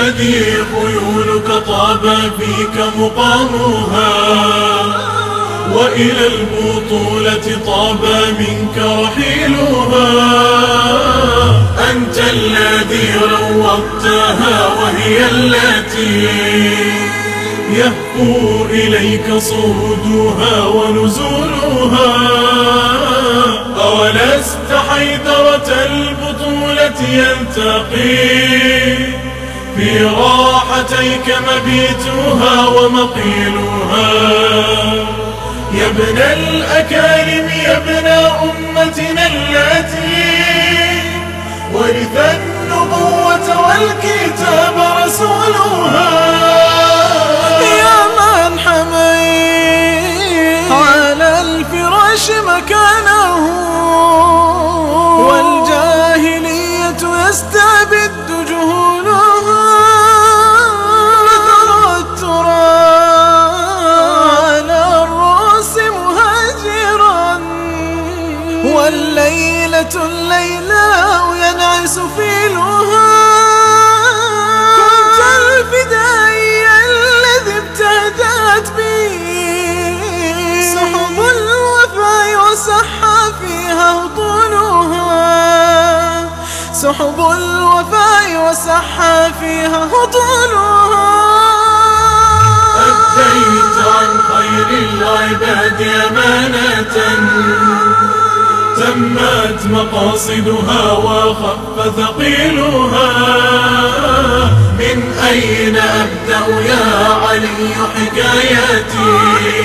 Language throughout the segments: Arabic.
الذي خيولك طاب فيك مقامها، وإلى البطولة طاب منك رحيلها. أنت الذي روضتها وهي التي يهفو إليك صعودها ونزولها. أولست حيدرة البطولة يلتقي في راحتيك مبيتها ومقيلها. يا ابن الأكارم يا ابن أمتنا التي ورث النبوة والكتاب رسولها. يا من حميت على الفراش مكانه، والجاهلية يستبد جهولها. كثر التراب على الرأس مهاجرا، والليلة الليلاء ينعس فيلها. كنت الفدائي الذي ابتدأت به سحب الوفاء وسحى فيها هطولها. سحب الوفاء وسحى فيها هطولها. أديت عن خير العباد أمانة، تمت مقاصدها وخف ثقيلها. من أين أبدأ يا علي حكايتي؟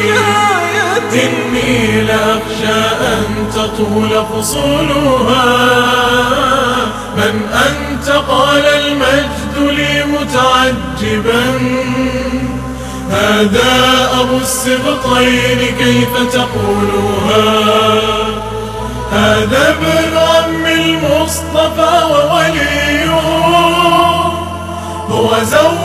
إني لأخشى أن تطول فصولها. من أنت؟ قال المجد لي متعجبا. هذا أبو السبطين كيف تقولها؟ هذا ابن عم المصطفى ووليه، هو زوج